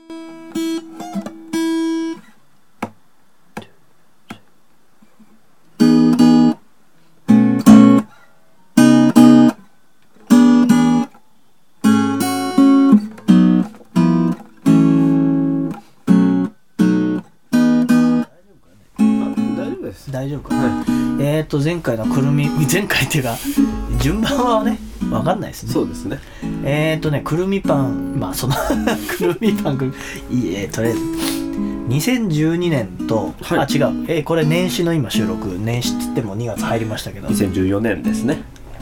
大丈夫かな、はい、前回のくるみ、前回っていうか順番はね分かんないですね。 そうですね。 くるみパン、まあそのくるみパンとりあえず2012年と、はい、違う、これ年始の今収録、年始って言っても2月入りましたけど 2014年ですね。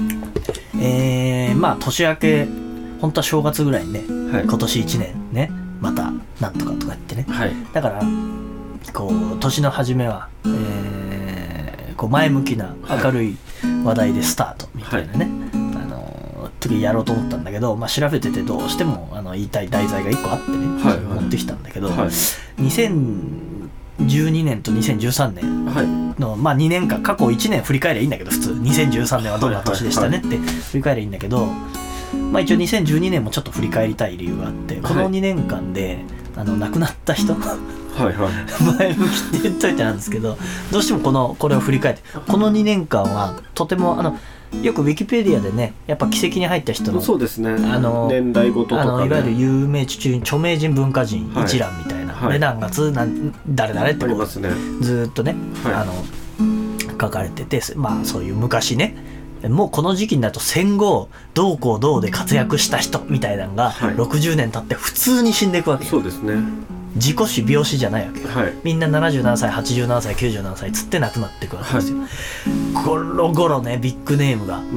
まあ年明け本当は正月ぐらいにね、はい、今年1年ねまたなんとかとか言ってね、はい、だからこう年の初めは、こう前向きな明るい話題でスタートみたいなね、はい、次やろうと思ったんだけど、まあ、調べててどうしても言いたい題材が1個あってね、はい、持ってきたんだけど、はい、2012年と2013年の、はい、まあ2年間過去1年振り返りゃいいんだけど、普通2013年はどんな年でしたねって振り返りゃいいんだけど、まあ、一応2012年もちょっと振り返りたい理由があって、この2年間で亡くなった人はいはい、前向きって言っといてなんですけど、どうしてもこれを振り返ってこの2年間はとてもよくウィキペディアでねやっぱ奇跡に入った人のそうですね、年代ごととか、ね、 いわゆる有名著名人文化人一覧みたいな、はい、何月誰々ってこう、ね、ずっとね、はい、書かれてて、まあそういう昔ねもうこの時期になると戦後どうこうどうで活躍した人みたいなのが60年経って普通に死んでいくわけよ。 そうですね。 自己死病死じゃないわけよ、はい、みんな70何歳80何歳90何歳つって亡くなっていくわけですよ、はい、ゴロゴロねビッグネームが、うん、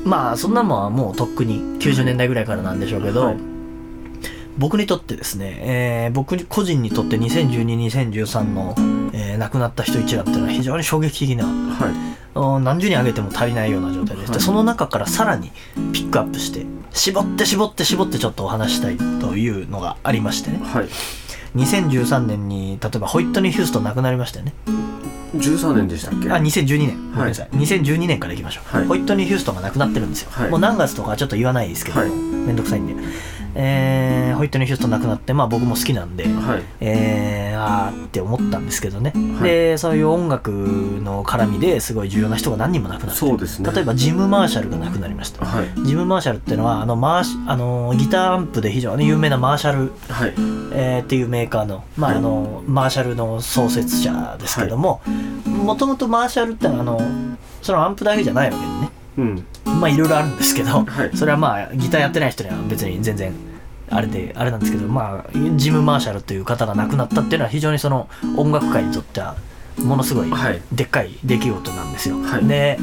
まあそんなもんはもうとっくに90年代ぐらいからなんでしょうけど、はい、僕にとってですね、僕個人にとって2012、2013の、亡くなった人一覧っていうのは非常に衝撃的な、はい、何十人挙げても足りないような状態です、はい、その中からさらにピックアップして絞ってちょっとお話したいというのがありましてね、はい、2013年に例えばホイットニー・ヒューストン亡くなりましたよね。 13年でしたっけ ？2012年、ごめんなさい、2012年からいきましょう、はい、ホイットニー・ヒューストンが亡くなってるんですよ、はい、もう何月とかはちょっと言わないですけど、はい、めんどくさいんで、ホイットニー・ヒューストン亡くなって、まあ僕も好きなんで、はい、って思ったんですけどね、はい、でそういう音楽の絡みですごい重要な人が何人も亡くなって、そうですね、例えばジム・マーシャルが亡くなりました、はい、ジム・マーシャルっていうのはギターアンプで非常に有名なマーシャル、はい、っていうメーカーの、まあマーシャルの創設者ですけども、もともとマーシャルってのはそのアンプだけじゃないわけでね、うん、まあいろいろあるんですけど、はい、それはまあギターやってない人には別に全然あれなんですけど、まあジム・マーシャルという方が亡くなったっていうのは非常にその音楽界にとってはものすごいでっかい出来事なんですよ、はい、で、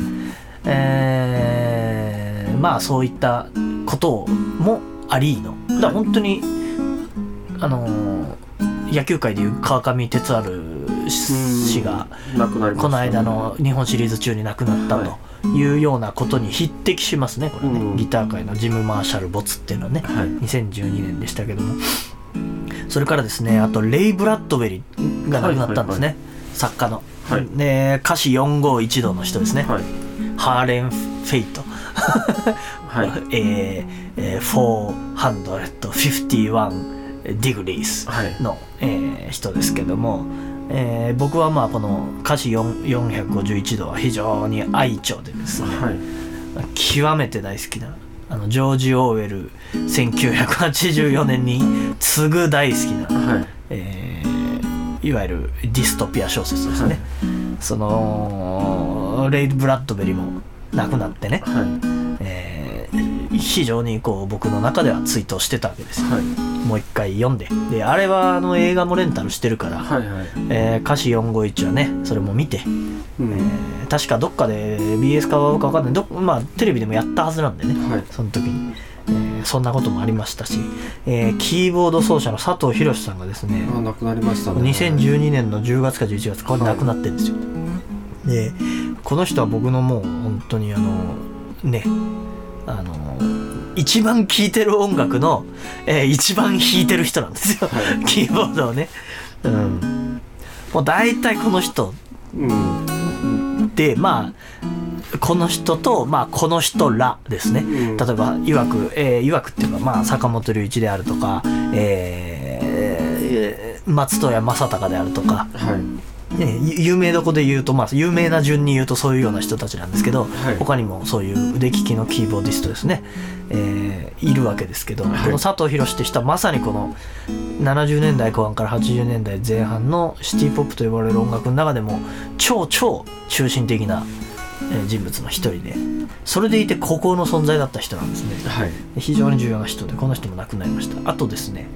まあそういったこともありのだから本当に野球界でいう川上哲治氏がこの間の日本シリーズ中に亡くなったというようなことに匹敵しますね、これね、ギター界のジム・マーシャル没っていうのはね、はい、2012年でしたけども、それからですね、あとレイ・ブラッドベリーが亡くなったんですね、はいはいはい、作家の、はい、で歌詞451度の人ですね、はい、ハーレン・フェイトはい、451 degrees の、人ですけども、僕はまあこの歌詞451度は非常に愛鳥でですね、はい、極めて大好きなジョージ・オーウェル1984年に次ぐ大好きな、はい、いわゆるディストピア小説ですね、はい、そのレイ・ブラッドベリーも亡くなってね、はい、非常にこう僕の中では追悼してたわけですよ、はい、もう一回読んで、あれは映画もレンタルしてるから、はいはい、歌詞451はねそれも見て、確かどっかで BS かは分かんないまあテレビでもやったはずなんでね、はい、その時に、そんなこともありましたし、キーボード奏者の佐藤博さんがですね亡くなりましたね。 2012年の10月か11月これ亡くなってるんですよ、はい、でこの人は僕のもう本当にね一番聴いてる音楽の、一番弾いてる人なんですよ、はい、キーボードをね、うん、もう大体この人、うん、でまあこの人と、まあ、この人らですね、うん、例えばいわくっていうか、まあ、坂本龍一であるとか、 松任谷正隆であるとか、有名どこで言うと、有名な順に言うとそういうような人たちなんですけど、他にもそういう腕利きのキーボーディストですね、いるわけですけど、この佐藤博って人はまさにこの70年代後半から80年代前半のシティポップと呼ばれる音楽の中でも超中心的な人物の一人で、それでいて孤高の存在だった人なんですね、非常に重要な人で、この人も亡くなりました。あとですね、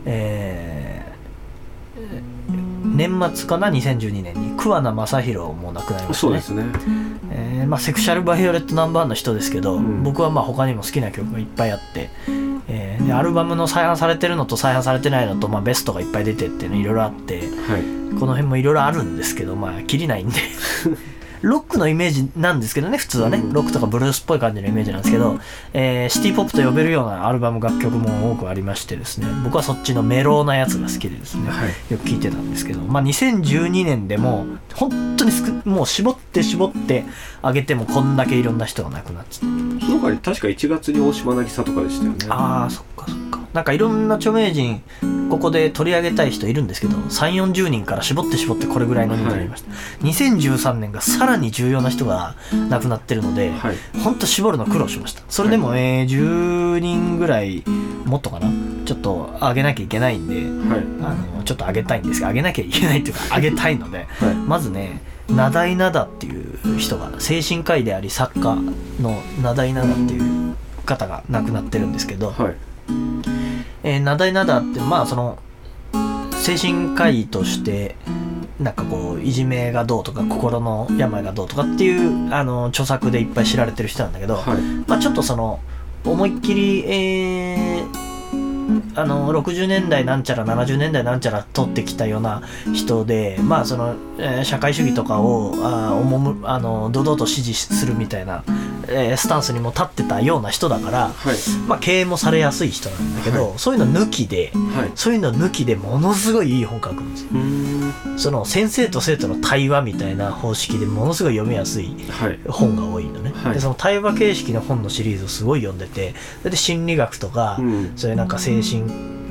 年末かな、2012年に桑名正弘も亡くなりましたね。 そうですね。 セクシャルバイオレットナンバーの人ですけど、僕は他にも好きな曲がいっぱいあって、でアルバムの再販されてるのと再販されてないのと、ベストがいっぱい出てっていうのいろいろあって、この辺もいろいろあるんですけど、切りないんでロックのイメージなんですけどね、普通はね、ロックとかブルースっぽい感じのイメージなんですけど、シティポップと呼べるようなアルバム楽曲も多くありましてですね、僕はそっちのメローなやつが好きでですね、よく聴いてたんですけど、2012年でも本当にもう絞ってあげてもこんだけいろんな人が亡くなっちゃって、 その他に確か1月に大島渚とかでしたよね。 そっかなんかいろんな著名人ここで取り上げたい人いるんですけど、3、40人から絞ってこれぐらいの人になりました、2013年がさらに重要な人が亡くなってるので、ほんと絞るの苦労しました。それでも、10人ぐらいもっとかな、ちょっと上げなきゃいけないんで、ちょっと上げたいんですが、上げなきゃいけないっていうか上げたいので、まずね、名題灘っていう人が、精神科医であり作家の名題灘っていう方が亡くなってるんですけど、名題灘ってその精神科医としてなんかこういじめがどうとか心の病がどうとかっていう著作でいっぱい知られてる人なんだけど、ちょっとその思いっきり、60年代なんちゃら70年代なんちゃら取ってきたような人で、その、社会主義とかを堂々と支持するみたいな、スタンスにも立ってたような人だから、経営もされやすい人なんだけど、そういうの抜きで、ものすごいいい本書くんですよ。その先生と生徒の対話みたいな方式でものすごい読みやすい本が多いのね、でその対話形式の本のシリーズをすごい読んでて、で心理学とか、そういうなんか精神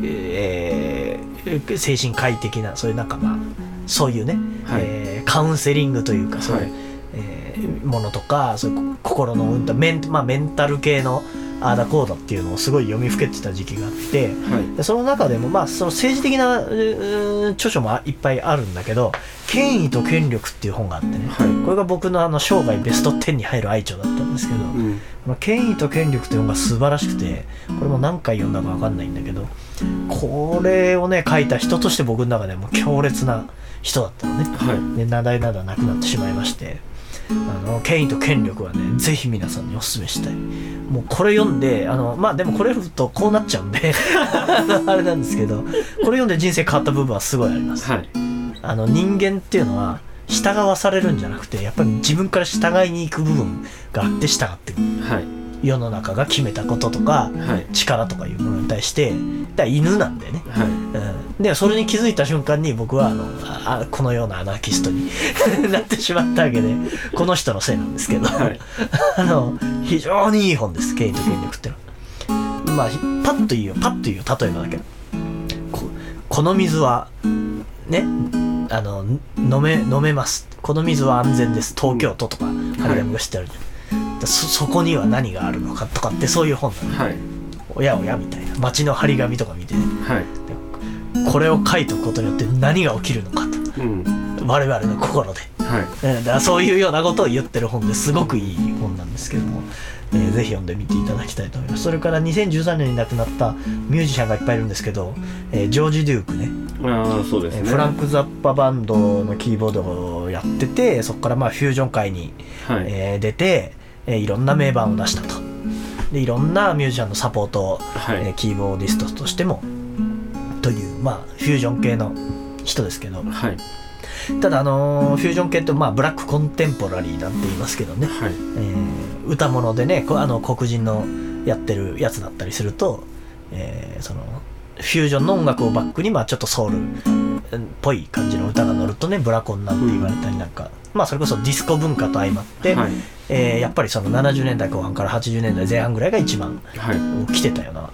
科医的なそういうなんかそういうね、カウンセリングというかそういう、ものとか、そういう心のメンタル系のあーだこうだっていうのをすごい読みふけてた時期があって、でその中でもその政治的な著書もいっぱいあるんだけど、権威と権力っていう本があってね、これが僕の生涯ベスト10に入る愛著だったんですけど、権威と権力っていう本が素晴らしくて、これも何回読んだか分かんないんだけど、これをね書いた人として僕の中でも強烈な人だったのね、で名題などはなくなってしまいまして、権威と権力はねぜひ皆さんにお勧めしたい。もうこれ読んででもこれ読むとこうなっちゃうんであれなんですけど、これ読んで人生変わった部分はすごいあります、人間っていうのは従わされるんじゃなくて、やっぱり自分から従いに行く部分があって従ってくる、世の中が決めたこととか、力とかいうものに対して、だから犬なんでね、でそれに気づいた瞬間に僕はこのようなアナーキストになってしまったわけで、この人のせいなんですけど、非常にいい本です、権威と権力ってのは。パッと言うよ例えばだけど、この水はね飲めます、この水は安全です、東京都とか張り紙がしてあるじゃん、そこには何があるのかとかって、そういう本なの、おやおやみたいな街の張り紙とか見てね、これを書いておくことによって何が起きるのかと、我々の心で、だからそういうようなことを言ってる本ですごくいい本なんですけども、ぜひ読んでみていただきたいと思います。それから2013年に亡くなったミュージシャンがいっぱいいるんですけど、ジョージ・デュークね、 そうですね、 フランク・ザッパバンドのキーボードをやってて、そこからフュージョン界に、出て、いろんな名盤を出したと。でいろんなミュージシャンのサポート、キーボーディストとしてもという、フュージョン系の人ですけど、ただフュージョン系ってブラックコンテンポラリーなんて言いますけどね、歌物でね黒人のやってるやつだったりすると、そのフュージョンの音楽をバックにちょっとソウルっぽい感じの歌が乗るとねブラコンなんて言われたりなんか、それこそディスコ文化と相まって、やっぱりその70年代後半から80年代前半ぐらいが一番来てたような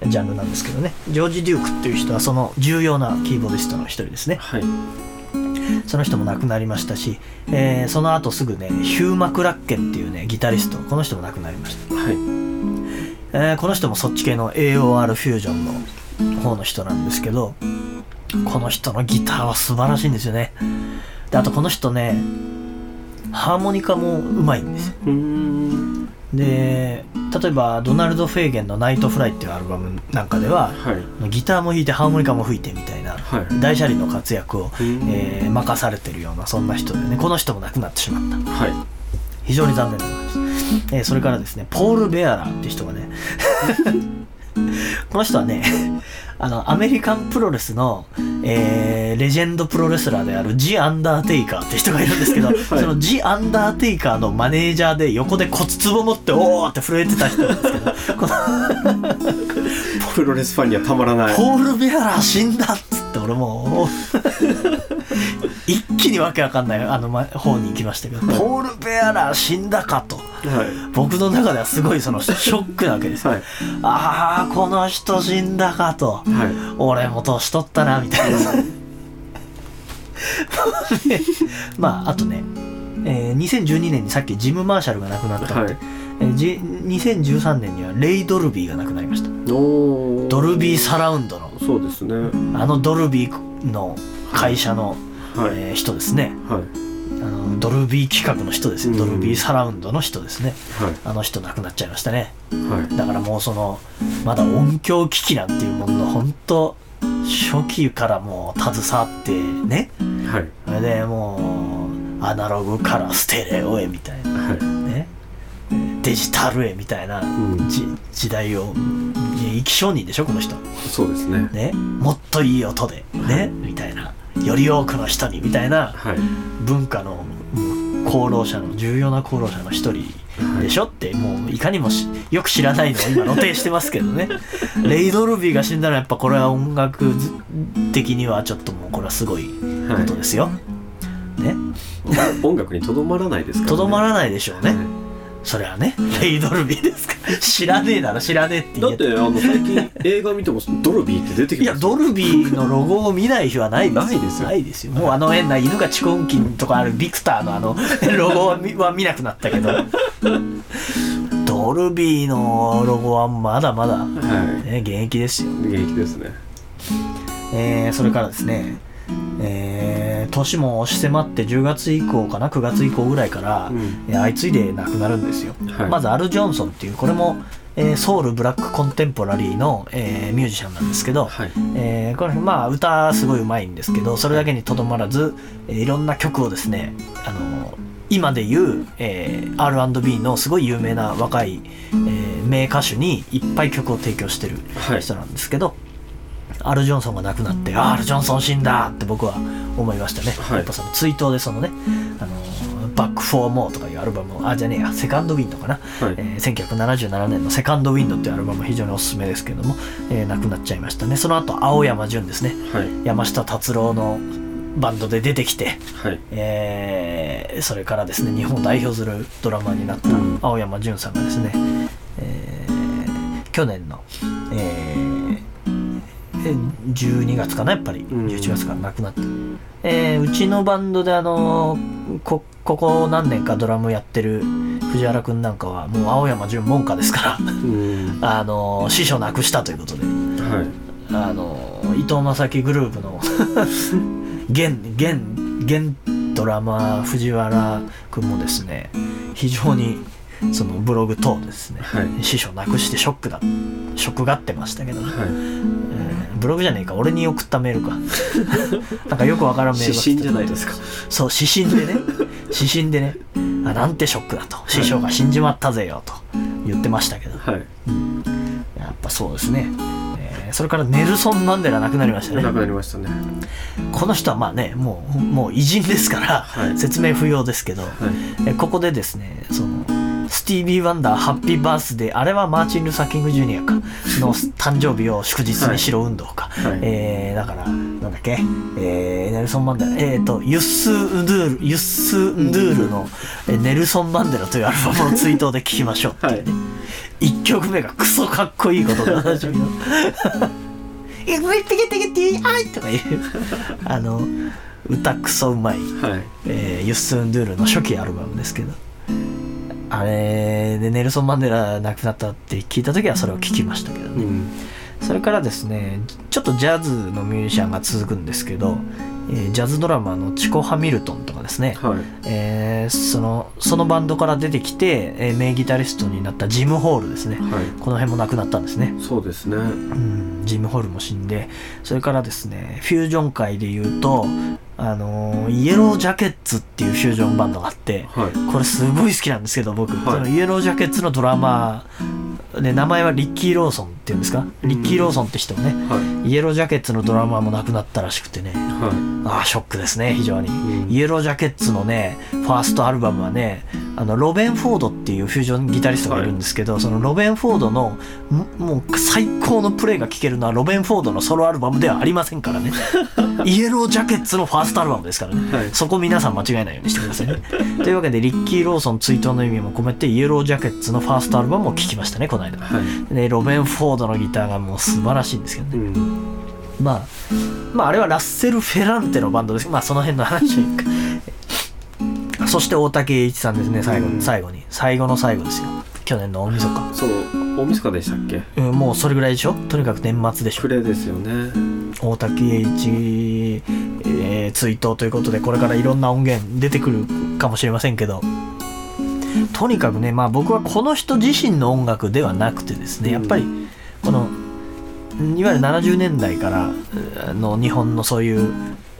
ジャンルなんですけどね、ジョージ・デュークっていう人はその重要なキーボーディストの一人ですね。 はい、 その人も亡くなりましたし、その後すぐねヒュー・マクラッケンっていうねギタリスト、この人も亡くなりました。 はい、 この人もそっち系の AOR フュージョンの方の人なんですけど、この人のギターは素晴らしいんですよね。であとこの人ねハーモニカもうまいんですよ。で例えばドナルド・フェーゲンのナイトフライっていうアルバムなんかでは、はい、ギターも弾いてハーモニカも吹いてみたいな、はい、大車輪の活躍を、任されてるようなそんな人でね、この人も亡くなってしまった、はい、非常に残念でございます。それからですねポール・ベアラーっていう人がねこの人はねアメリカンプロレスの、レジェンドプロレスラーであるジ・アンダーテイカーって人がいるんですけど、はい、そのジ・アンダーテイカーのマネージャーで横で骨壺持っておーって震えてた人なんですけどこのプロレスファンにはたまらない。 ポール・ベアラー死んだっつって俺も一気にわけわかんない方に行きましたけど、ポール・ベアラー死んだかと、はい、僕の中ではすごいそのショックなわけですよ、はい、ああこの人死んだかと、はい、俺も年取ったなみたいなまああとね、2012年にさっきジム・マーシャルが亡くなったので、はい、2013年にはレイ・ドルビーが亡くなりました。ドルビーサラウンドの、 そうですね、 ドルビーの会社の、はい、人ですね、はい、ドルビー企画の人ですよ、ドルビーサラウンドの人ですね、はい、人亡くなっちゃいましたね、はい、だからもうまだ音響機器なんていうものの本当初期からもう携わってね、はい、それでもうアナログからステレオへみたいな、はい、ね、デジタルへみたいな、時代を生き証人でしょこの人。 そうですね。 ね、もっといい音でね、はい、みたいな、より多くの人にみたいな、はい、文化の功労者の重要な功労者の一人でしょって、もういかにもよく知らないのを今露呈してますけどねレイ・ドルビーが死んだらやっぱこれは音楽的にはちょっともうこれはすごいことですよ、はい、ね、 音楽にとどまらないですからね。 とどまらないでしょうね、はい、それはね、レイ・ドルビーですか知らねえなら知らねえって言って。だって最近映画見てもドルビーって出てきます。 いやドルビーのロゴを見ない日はないですよ。ないですよ。ないですよ。もう変な犬がチコンキンとかあるビクターのロゴは見なくなったけどドルビーのロゴはまだまだ、はい、現役ですよ。 現役ですね。 それからですね、年も押し迫って10月以降かな、9月以降ぐらいから、相次いで亡くなるんですよ、はい、まずアル・ジョンソンっていうこれも、ソウルブラックコンテンポラリーの、ミュージシャンなんですけど、はい、これまあ歌すごいうまいんですけど、それだけにとどまらず、いろんな曲をですね、今でいう、R&B のすごい有名な若い、名歌手にいっぱい曲を提供してる人なんですけど、はい、アル・ジョンソンが亡くなってアル・ジョンソン死んだって僕は思いましたね、はい、やっぱその追悼でバック・フォー・モーとかいうアルバムをセカンド・ウィンドかな、はい、1977年のセカンド・ウィンドっていうアルバム非常におすすめですけども、亡くなっちゃいましたね。その後青山純ですね、はい、山下達郎のバンドで出てきて、はい、それからですね日本を代表するドラマーになった青山純さんがですね、去年の、12月かな、やっぱり11月から亡くなった、うちのバンドでここ何年かドラムやってる藤原くんなんかはもう青山純門下ですから師匠亡くしたということで、はい、伊藤正樹グループの現ドラマー藤原くんもですね非常にそのブログ等ですね、はい、師匠亡くしてショックがってましたけど、はい、ブログじゃねえか、俺に送ったメールかなんかよくわからんメールが指針じゃないですか。 そう、指針でねなんてショックだと、はい、師匠が死んじまったぜよと言ってましたけど、はい、やっぱそうですね。それからネルソン・マンデラ亡くなりましたね。 亡くなりましたね。 この人はまあねもう偉人ですから、はい、説明不要ですけど、はい、ここでですねスティービー・ワンダーハッピーバースデー、あれはマーチン・ルーサー・キング・ジュニアかの誕生日を祝日にしろ運動か、はい、だからなんだっけ、ネルソン・マンデラ、ユッス・ンドゥールのネルソン・マンデラというアルバムを追悼で聴きましょうっていうね、はい、1曲目がクソかっこいいことでおなじみのテケテケティーアイとかいう歌クソうまい、はい、ユッス・ンドゥールの初期アルバムですけど、あれでネルソン・マンデラ亡くなったって聞いた時はそれを聞きましたけどね、うん、それからですねちょっとジャズのミュージシャンが続くんですけど、ジャズドラマーのチコ・ハミルトンとかですね、はい、そのバンドから出てきて、名ギタリストになったジム・ホールですね、はい、この辺も亡くなったんですね。 そうですね、 ジム・ホールも死んで、それからですねフュージョン界でいうとイエロージャケッツっていうフュージョンバンドがあって、はい、これすごい好きなんですけど僕、はい、そのイエロージャケッツのドラマーで名前はリッキー・ローソンっていうんですか、リッキー・ローソンって人もね、はい、イエロージャケッツのドラマーも亡くなったらしくてね、はい、ショックですね非常に、イエロージャケッツのねファーストアルバムはねロベン・フォードっていうフュージョンギタリストがいるんですけど、はい、そのロベン・フォードのもう最高のプレイが聴けるのはロベン・フォードのソロアルバムではありませんからねイエロージャケッツのファーストアルバムですからね、はい、そこ皆さん間違えないようにしてくださいねというわけでリッキー・ローソン追悼の意味も込めてイエロージャケッツのファーストアルバムを聴きましたねこの間、はい、でロベン・フォードのギターがもう素晴らしいんですけどね、まああれはラッセル・フェランテのバンドです。まあその辺の話そして大竹栄一さんですね、最後の最後ですよ、去年の大晦日。 そう大晦日でしたっけ、 もうそれぐらいでしょ、とにかく年末でしょ、 暮れですよね。 大竹栄一、追悼ということでこれからいろんな音源出てくるかもしれませんけど、とにかくね、まあ僕はこの人自身の音楽ではなくてですね、やっぱりこのいわゆる70年代からの日本のそういう、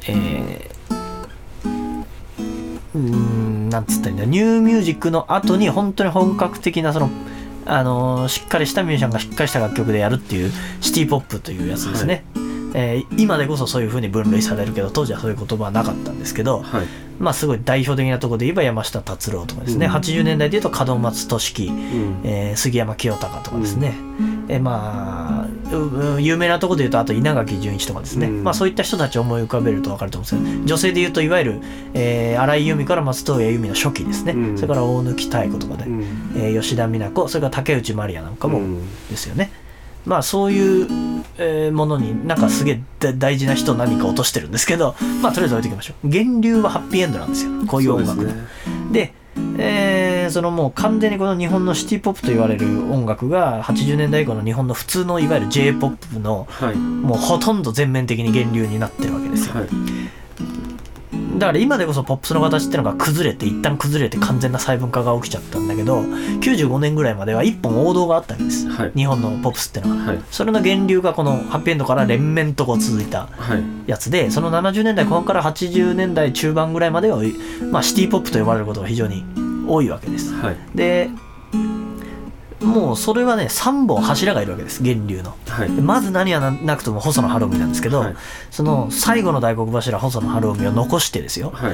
なんつったらいいんだ、ニューミュージックの後に本当に本格的なそのしっかりしたミュージシャンがしっかりした楽曲でやるっていうシティポップというやつですね、はい、今でこそそういう風に分類されるけど当時はそういう言葉はなかったんですけど、はい、まあすごい代表的なところで言えば山下達郎とかですね、80年代で言うと門松俊樹、杉山清隆とかですね、まあ有名なところで言うとあと稲垣潤一とかですね、まあそういった人たちを思い浮かべると分かると思うんですけど、女性で言うといわゆる、新井由美から松任谷由実の初期ですね、それから大貫妙子とかで、吉田美奈子、それから竹内まりやなんかもですよね、まあそういうものになんかすげえ大事な人何か落としてるんですけど、まあとりあえず置いておきましょう。源流はハッピーエンドなんですよ、こういう音楽で、そのもう完全にこの日本のシティポップと言われる音楽が80年代以降の日本の普通のいわゆる J-POP の、はい、もうほとんど全面的に源流になってるわけですよ、はい、だから今でこそポップスの形ってのが一旦崩れて完全な細分化が起きちゃったんだけど、95年ぐらいまでは一本王道があったわけです、はい、日本のポップスってのは、はい、それの源流がこのハッピーエンドから連綿とこう続いたやつで、その70年代後半から80年代中盤ぐらいまでは、まあ、シティポップと呼ばれることが非常に多いわけです、はい、でもうそれはね3本柱がいるわけです、源流の、はい、まず何はなくとも細野晴臣なんですけど、はい、その最後の大黒柱細野晴臣を残してですよ、はい、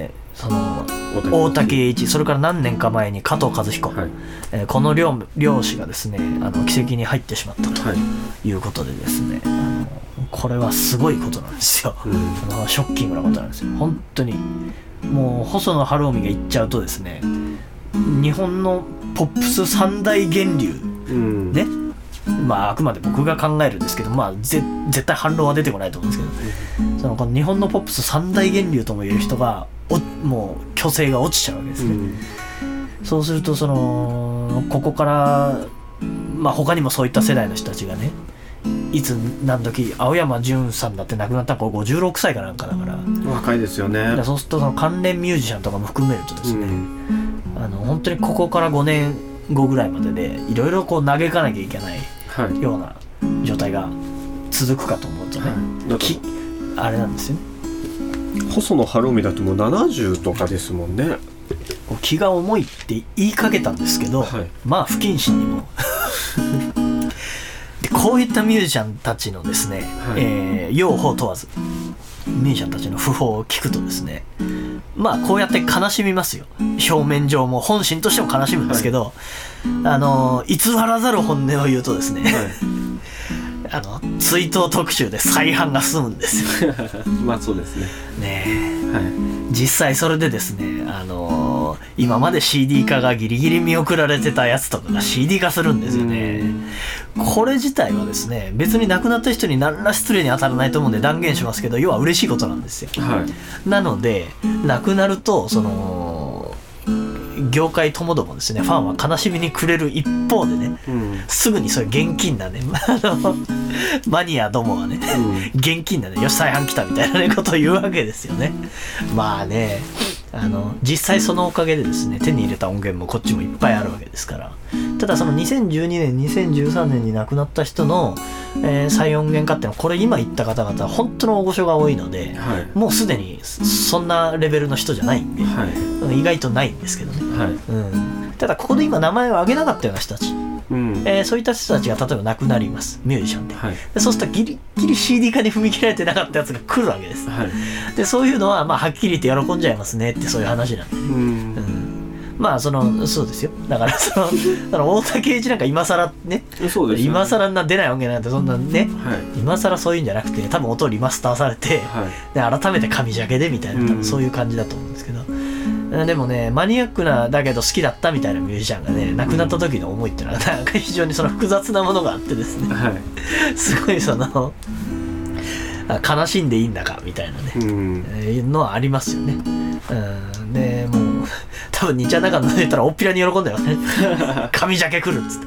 その大竹栄一、それから何年か前に加藤和彦、はい、この両氏がですね奇跡に入ってしまったということでですね、これはすごいことなんですよ、ショッキングなことなんですよ本当に。もう細野晴臣が言っちゃうとですね、日本のポップス三大源流、ね、まああくまで僕が考えるんですけど、まあ絶対反論は出てこないと思うんですけど、この日本のポップス三大源流とも言える人がもう虚勢が落ちちゃうわけですね、そうするとここから、まあ他にもそういった世代の人たちがね、いつ何時青山純さんだって亡くなったのが56歳かなんかだから若いですよね。 そうするとその関連ミュージシャンとかも含めるとですね、本当にここから5年後ぐらいまででいろいろこう嘆かなきゃいけないような状態が続くかと思うとね、あれなんですよね。 細野晴臣だともう70とかですもんね。 気が重いって言いかけたんですけど、はい、まあ不謹慎にもでこういったミュージシャンたちのですね、はい、用法問わずミュージシャンたちの訃報を聞くとですね、 まあこうやって悲しみますよ。表面上も本心としても悲しむんですけど、はい、偽らざる本音を言うとですね、はい、追悼特集で再販が済むんですよ。 まあそうですね。 ねえ、はい、実際それでですね、今まで CD 化がギリギリ見送られてたやつとかが CD 化するんですよね。これ自体はですね、別に亡くなった人に何ら失礼に当たらないと思うんで断言しますけど、要は嬉しいことなんですよ。はい、なので亡くなるとその業界ともどもですね、ファンは悲しみに暮れる一方でね、すぐにそういう現金なねマニアどもはね、現金なね、よし再販来たみたいな、ね、ことを言うわけですよね。まあね、実際そのおかげでですね、手に入れた音源もこっちもいっぱいあるわけですから。ただその2012年2013年に亡くなった人の、再音源化っていうのは、これ今言った方々は本当の大御所が多いので、はい、もうすでにそんなレベルの人じゃないんで、はい、意外とないんですけどね、はい、ただここで今名前を挙げなかったような人たち、そういった人たちが例えば亡くなります、ミュージシャンで、はい、でそうするとギリギリ CD 化に踏み切られてなかったやつが来るわけです、はい、でそういうのはまあはっきり言って喜んじゃいますねってそういう話なんで、まあそうですよ。だから大竹栄一なんか今更ね、そうですよ、今更出ない音源なんてそんなね、はい、今更そういうんじゃなくて、多分音リマスターされて、はい、で改めて紙ジャケでみたいな、多分そういう感じだと思うんですけど、でもね、マニアックなだけど好きだったみたいなミュージシャンがね、亡くなった時の思いっていうのはなんか非常にその複雑なものがあってですね、はい、すごい悲しんでいいんだかみたいなね、のはありますよね。でもう多分2ちゃん中の出たらおっぴらに喜んだよね。紙ジャケ来るっつ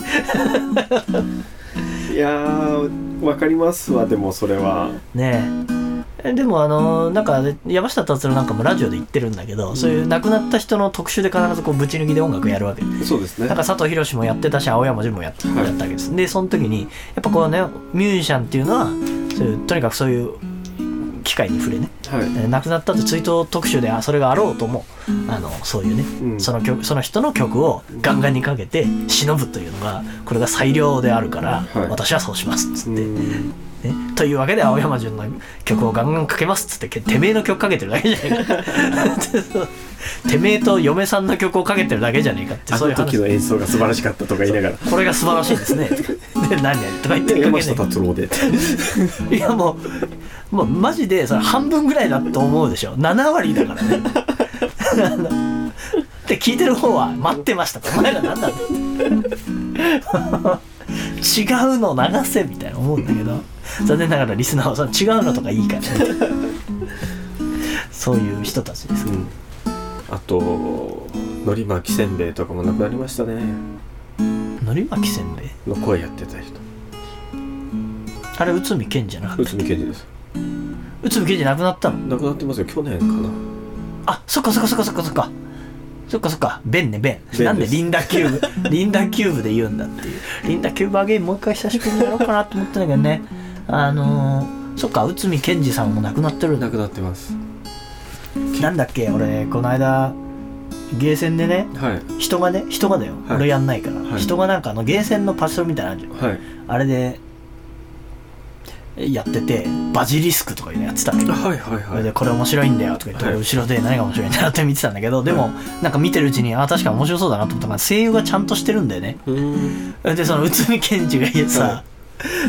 っていやーわかりますわ。でもそれはねえ、でもなんか山下達郎なんかもラジオで言ってるんだけど、そういう亡くなった人の特集で必ずこうぶち抜きで音楽やるわけで、 そうですね。 なんか佐藤博もやってたし、青山純もやったわけです、はい、でその時にやっぱこうね、ミュージシャンっていうのはそういうとにかくそういう機会に触れね、はい、亡くなったって追悼特集でそれがあろうともそういうね、その人の曲をガンガンにかけて忍ぶというのが、これが最良であるから、はい、私はそうしますっつって、ね、というわけで青山純の曲をガンガンかけますっつって、てめえの曲かけてるだけじゃねえかてめえと嫁さんの曲をかけてるだけじゃねえかって、そういう話。 あの時の演奏が素晴らしかったとか言いながら、 これが素晴らしいですねで何々とか言って山下達郎でいやもうマジでそれ半分ぐらいだと思うでしょ。7割だからねで聞いてる方は待ってましたと、お前ら何なんだ違うの流せみたいな思うんだけど、残念ながらリスナーは違うのとかいいから、ね、そういう人たちです、 あとのり巻きせんべいとかも亡くなりましたね。 のり巻きせんべいの声やってた人、 あれ内海健じゃなかったっけ？ 内海健です。 内海健じ亡くなったの？ 亡くなってますよ、去年かな。 あ、そっかベンね、ベンなんでリンダキューブで言うんだっていう。リンダキューブアゲインもう一回久しぶりにやろうかなと思ったんだけどね。そっか、内海健二さんも亡くなってる。 亡くなってます。 なんだっけ、俺この間ゲーセンでね、はい、人がだよ、はい、俺やんないから、はい、人がなんかゲーセンのパチスロみたいなのあるじゃん、はい、あれでやってて、バジリスクとかいうのやってたんだけど、はいはいはい、それでこれ面白いんだよとか言って、はい、後ろで何が面白いんだよって見てたんだけど、でも、はい、なんか見てるうちに確かに面白そうだなと思ったから、声優がちゃんとしてるんだよね。でその内海健二がさ、はい、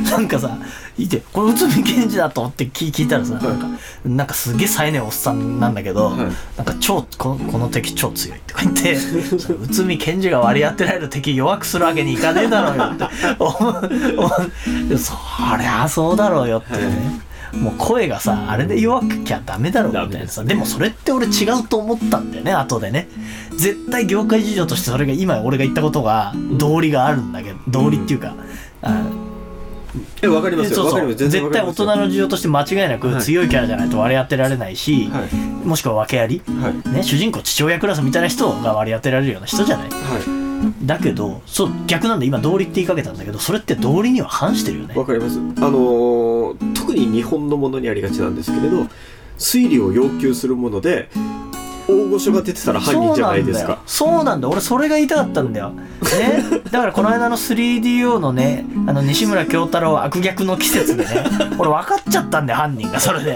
なんかさいて、これ内海健二だと思って聞いたらさ、はい、なんかすげえ冴えねえおっさんなんだけど、はい、なんかこの敵超強いとか言って内海健二が割り当てられる敵弱くするわけにいかねえだろうよってそりゃそうだろうよっていうね、はい、もう声がさあれで弱きゃダメだろうみたいなさ。でもそれって俺違うと思ったんだよね、後でね。絶対業界事情としてそれが今俺が言ったことが道理があるんだけど、道理っていうか、 わかりますよ。 そう絶対大人の事情として間違いなく強いキャラじゃないと割り当てられないし、はい、もしくは訳あり、はいね、主人公父親クラスみたいな人が割り当てられるような人じゃない、はい、だけど逆なんで、今道理って言いかけたんだけど、それって道理には反してるよね。 わかります。特に日本のものにありがちなんですけれど、推理を要求するもので大御所が出てたら犯人じゃないですか。 そうなんだよ、俺それが言いたかったんだよ、ね、だからこの間の 3DO のね、西村京太郎悪逆の季節でね俺分かっちゃったんだよ、犯人が。それで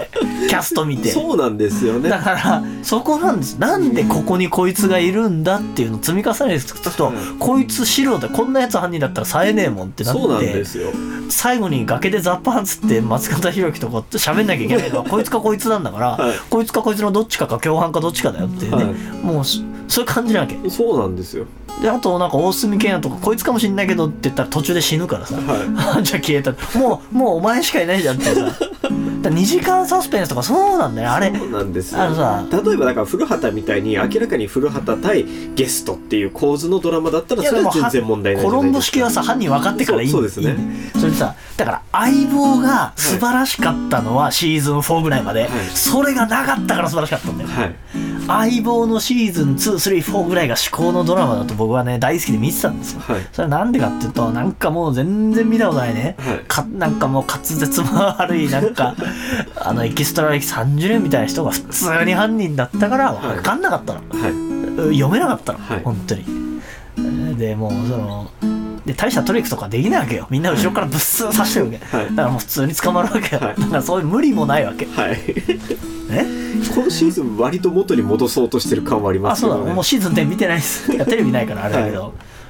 キャスト見て。 そうなんですよね。 だからそこなんです。なんでここにこいつがいるんだっていうのを積み重ねていくと、こいつ素人、こんなやつ犯人だったら冴えねえもんってなって、 そうなんですよ。 最後に崖でザッパーンつって松方弘樹とか喋んなきゃいけないのはこいつかこいつなんだから、はい、こいつかこいつのどっちか共犯かどっちかだよってね、はい、もうそういう感じなわけ。 そうなんですよ。 であとなんか大隅健也とかこいつかもしんないけどって言ったら途中で死ぬからさ、はい、じゃあ消えた、もうお前しかいないじゃんってさだ2時間サスペンスとかそうなんだよあれ。 そうなんですよ。例えばだから古畑みたいに明らかに古畑対ゲストっていう構図のドラマだったらそれは全然問題ないじゃないですか。コロンボ式はさ犯人分かってからいい。 そうですね。 それでさだから相棒が素晴らしかったのはシーズン4ぐらいまで、はい、それがなかったから素晴らしかったんだよ、はい、相棒のシーズン2、3、4ぐらいが至高のドラマだと僕はね大好きで見てたんですよ、はい、それはなんでかっていうとなんかもう全然見たことないね、はい、なんかもう滑舌も悪いなんかエキストラ歴30年みたいな人が普通に犯人だったから分かんなかったの、はい、読めなかったの、はい、本当に。でもうで大したトリックとかできないわけよ。みんな後ろからブッスー刺してるわけ、はい、だからもう普通に捕まるわけよ、はい、だからそういう無理もないわけ、はい、 今シーズン割と元に戻そうとしてる感はありますけどね。 あ、そうだ、もうシーズン10見てないですテレビないからあれだけど、はい、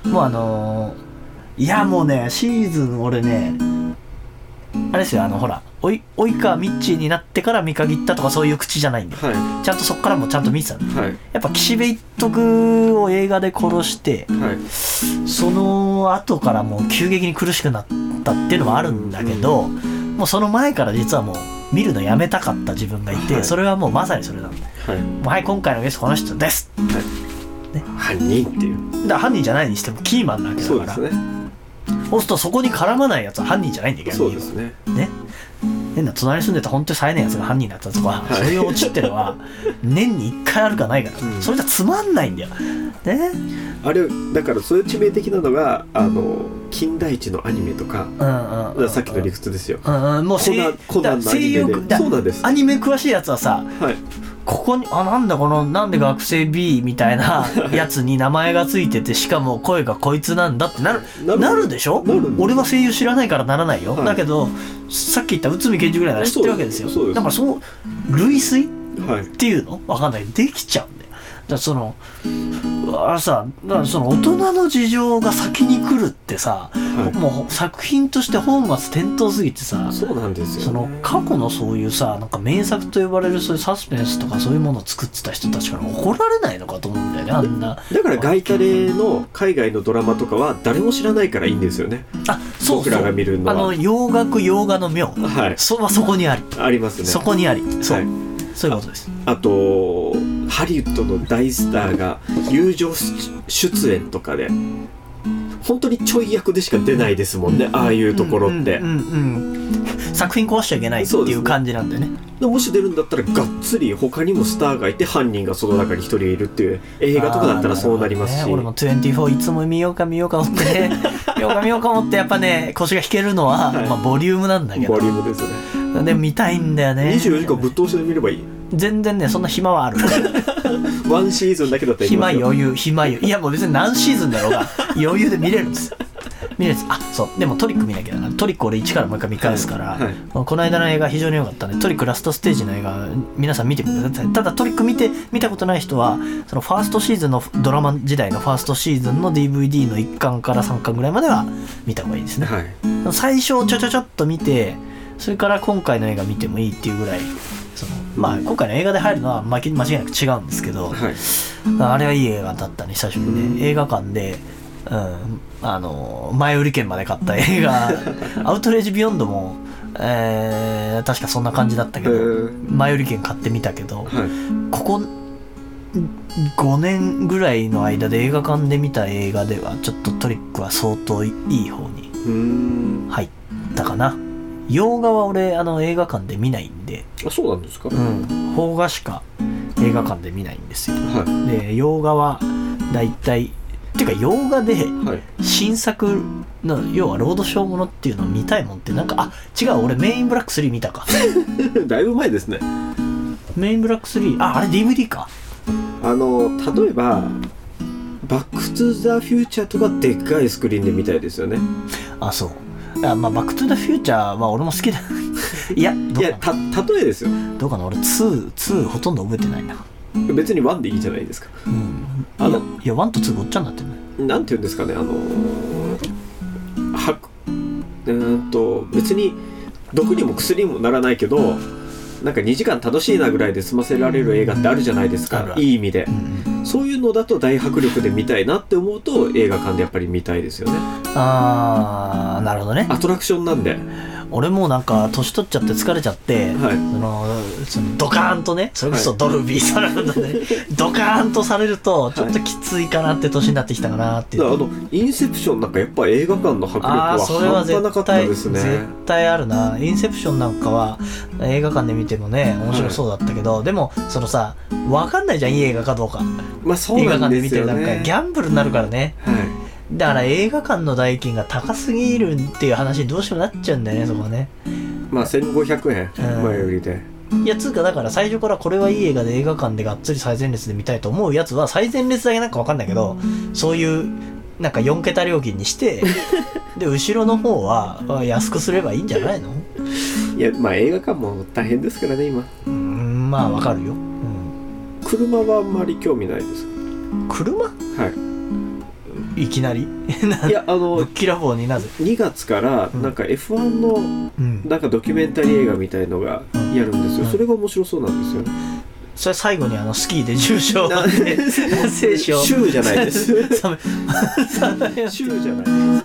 もういやもうねシーズン俺ねあれですよほら及川ミッチーになってから見限ったとかそういう口じゃないんで、はい、ちゃんとそっからもちゃんと見てたんで、はい、やっぱ岸辺一徳を映画で殺して、はい、その後からもう急激に苦しくなったっていうのもあるんだけど、もうその前から実はもう見るのやめたかった自分がいて、はい、それはもうまさにそれなんで、はい、もうはい今回のゲストこの人です、はいね、 犯人っていうだから犯人じゃないにしてもキーマンなわけだから、そうですね。そうするとそこに絡まないやつは犯人じゃないんだけど、 そうですね。ね、 変な隣に住んでた本当に冴えないやつが犯人だったとか、はい、そういうオチってのは年に1回あるかないから、それじゃつまんないんだよ、ね、 あれだからそういう致命的なのが金田一のアニメとか、さっきの理屈ですよ、 もうコナンのアニメでそうなんです。 アニメ詳しいやつはさ、はい、ここになんで学生 B みたいなやつに名前がついててしかも声がこいつなんだってなるでしょ。俺は声優知らないからならないよ、はい、だけどさっき言った内海賢治ぐらいなら知ってるわけですよ。だからそう類推っていうの分かんないけどできちゃうんだよ。だからさだからその大人の事情が先に来るってさ、はい、もう作品として本末転倒すぎてさ、 そうなんですよ、ね、 その過去のそういうさなんか名作と呼ばれるそういうサスペンスとかそういうものを作ってた人たちから怒られないのかと思うんだよね。あんなだからガイタレの海外のドラマとかは誰も知らないからいいんですよね。 あ、そう僕らが見るのは洋楽洋画の妙、はい、そこにありありますね。 そこにありそう、 はい、 そういうことです。 あとハリウッドの大スターが友情出演とかで本当にちょい役でしか出ないですもんね、ああいうところって、 作品壊しちゃいけないっていう感じなんでね。 でもし出るんだったらがっつり他にもスターがいて犯人がその中に一人いるっていう映画とかだったらそうなりますし、 俺も24いつも見ようか思ってね見ようか思ってやっぱね腰が引けるのは、はい、ボリュームなんだけど、 ボリュームですね。 でも見たいんだよね。 24時間ぶっ通しで見ればいい。全然ねそんな暇はあるワンシーズンだけだったら暇余裕いやもう別に何シーズンだろうが余裕で見れるんですあ、そうでもトリック見なきゃな。トリック俺1からもう一回見返すから、はいはい、この間の映画非常に良かったね。トリックラストステージの映画皆さん見てください。ただトリック見たことない人はそのファーストシーズンのドラマ時代のファーストシーズンの DVD の1巻から3巻ぐらいまでは見た方がいいですね、はい、最初ちょっと見てそれから今回の映画見てもいいっていうぐらい今回の映画で入るのは間違いなく違うんですけど、はい、あれはいい映画だったね。久しぶりに、ね、映画館で、前売り券まで買った映画アウトレイジビヨンドも、確かそんな感じだったけど、前売り券買ってみたけど、はい、ここ5年ぐらいの間で映画館で見た映画ではちょっとトリックは相当いい方に入ったかな。洋画は俺映画館で見ないんで。 あ、そうなんですか。 邦画しか映画館で見ないんですよ、はい、で洋画はだいたいっていうか洋画で新作の要はロードショーものっていうのを見たいもんってなんか違う俺メインブラック3見たかだいぶ前ですね。 メインブラック3あれ DVD か。 例えばバックトゥザフューチャーとかでっかいスクリーンで見たいですよね。 あ、そうバックトゥザフューチャーは俺も好きだいや例えですよ。 どうかな、俺2ほとんど覚えてないな。 別に1でいいじゃないですか。 いや1と2ごっちゃになってるね。 なんていうんですかね、別に毒にも薬にもならないけど、なんか2時間楽しいなぐらいで済ませられる映画ってあるじゃないですか、いい意味で、そういうのだと大迫力で見たいなって思うと映画館でやっぱり見たいですよね。 ああ、なるほどね。 アトラクションなんで。 俺もなんか年取っちゃって疲れちゃって、そのドカーンとね、それこそドルビーサラウンドで、ドカーンとされるとちょっときついかなって年になってきたかなっていう。 インセプションなんかやっぱ映画館の迫力は半端なかったですね。 絶対あるな。インセプションなんかは映画館で見てもね面白そうだったけど、でもそのさ、分かんないじゃん、いい映画かどうか。 そう映画なんですよね。 館で見てる段階ギャンブルになるからね。だから映画館の代金が高すぎるっていう話にどうしてもなっちゃうんだよね、そこはね。 1500円前よりで。 いや、つうかだから最初からこれはいい映画で映画館でがっつり最前列で見たいと思うやつは最前列だけなんか分かんないけど、そういうなんか4桁料金にしてで後ろの方は安くすればいいんじゃないの？ いや、映画館も大変ですからね今。 まあ分かるよ。 車はあんまり興味ないです。 車？いきなりいや、 ぶっきらぼうになぜ 2月からなんか F1 のなんかドキュメンタリー映画みたいのがやるんですよ。それが面白そうなんですよ。 それ最後にスキーで重傷で生死を。 シューじゃないです。シューじゃないです。